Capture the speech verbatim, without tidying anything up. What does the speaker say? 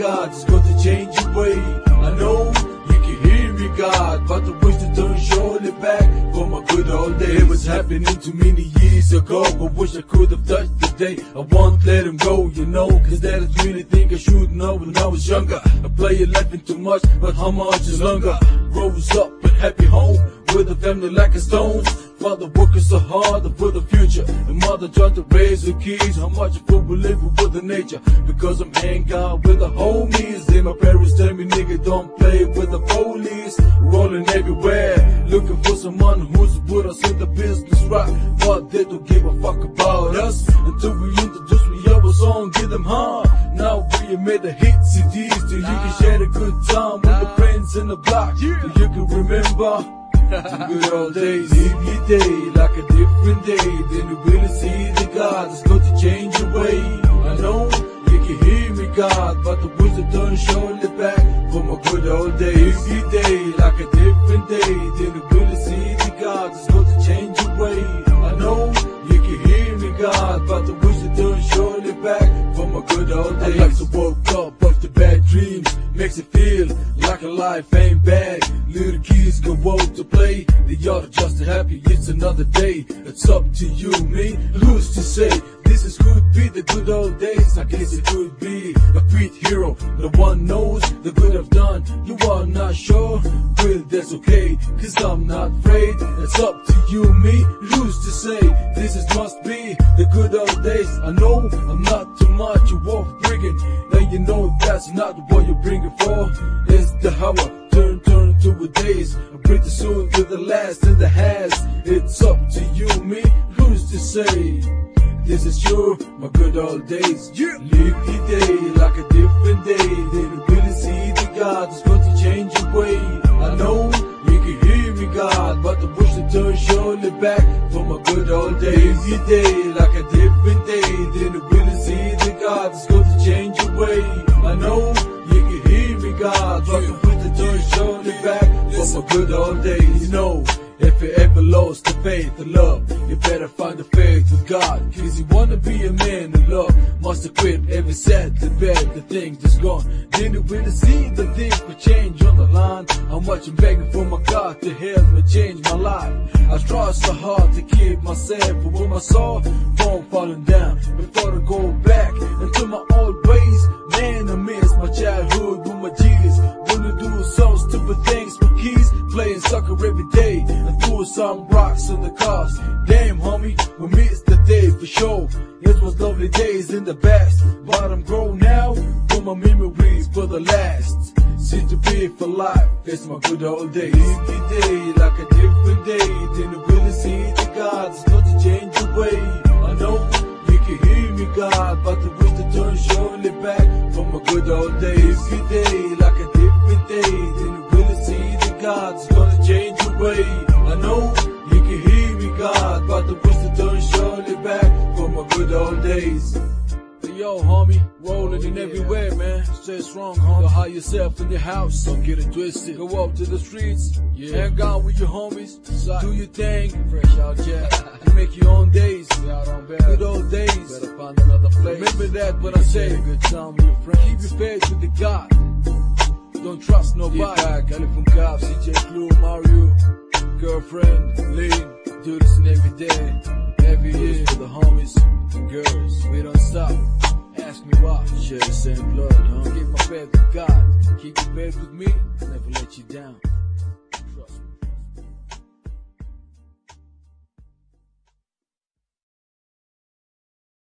God is going to change your way. I know you can hear me, God, but the wish to turn surely back for my good old days. It was happening to many years ago, but wish I could have touched the day. I won't let him go, you know, cause that is really thing I should know when I was younger. I play it laughing too much, but how much is longer? Rose up a happy home with a family like a stones. Father working so hard for the future, and mother trying to raise her kids. How much food we live with the nature, because I'm hanging out with the homies. And my parents tell me, nigga, don't play with the police. Rolling everywhere, looking for someone who's put us in the business right, but they don't give a fuck about us until we introduce me our song, give them hard. Now we made the hit C Ds, till you can share a good time with the friends in the block, till you can remember the good old days. Live your day like a different day, then you really see the God is going to change your way. I know you can hear me, God, but the wheels are turning surely back for my good old days. Live your day like a different day, then you really see the God is going to change your way. I know you can hear me, God, but the wheels are turning surely back for my good old days. I like to woke up after bad dreams, makes it feel like a life ain't bad. Little kids go out to play, they ought to just happy it's another day. It's up to you, me, who's to say this is could be the good old days? I guess it could be a great hero, the one knows the good I've done. You are not sure, well that's okay, cause I'm not afraid. It's up to you, me, who's to say this is must be the good old days? I know I'm not too much worth bringing, now you know that's not what you're bringing for. It's the hour, turn, turn to a days, pretty soon to the last and the has. It's up to you, me, who's to say this is true, my good old days. Yeah. Live your day like a different day, then you really see the God is going to change your way. I know you can hear me, God, but the wish to turn surely back for my good old days. Live your day like a different day, then you really see the God is going to change your way. I know you can hear me, God, but the wish to turn surely back for my good old days. You know, if you ever lost the faith and love, you better find the faith with God. Cause you wanna be a man of love, must have quit every sad and bad, the things just gone. Then you really see the things will change on the line. How much I'm begging for my God to help me change my life. I try so hard to keep myself, but when I saw phone falling down, before I go back into my old ways, man I miss my childhood with my G's. Wanna do some stupid things for keys, playing soccer every day, and threw some rocks in the cars. Damn homie, we missed the day for sure. It was lovely days in the past, but I'm grown now, for my memories for the last. Seem to be for life, it's my good old days. Live your day like a different day, then you really see the God is going to change your way. I know you can hear me, God, but the wish to turn surely back for my good old days. Live your day like a different day, then you really see the God is going to change your way. I know you can hear me, God, but the wish to turn surely back for my good old days. Yo, homie, rolling in everywhere, man. Stay strong, homie. Go hide yourself in your house, don't get it twisted. Go out to the streets, yeah. Hang out with your homies, do your thing. Fresh out, yeah. And make your own days, good old days. Better find another place. Remember that when I say a good time with your friends. Keep your faith with the God. Don't trust nobody. Yeah, Cali from Cops, C J Clue, Mario, girlfriend, Lane. Do this in every day, every year for the homies and girls. We don't stop. Ask me why. Share the same blood, huh? Give my faith to God. Keep your faith with me, never let you down.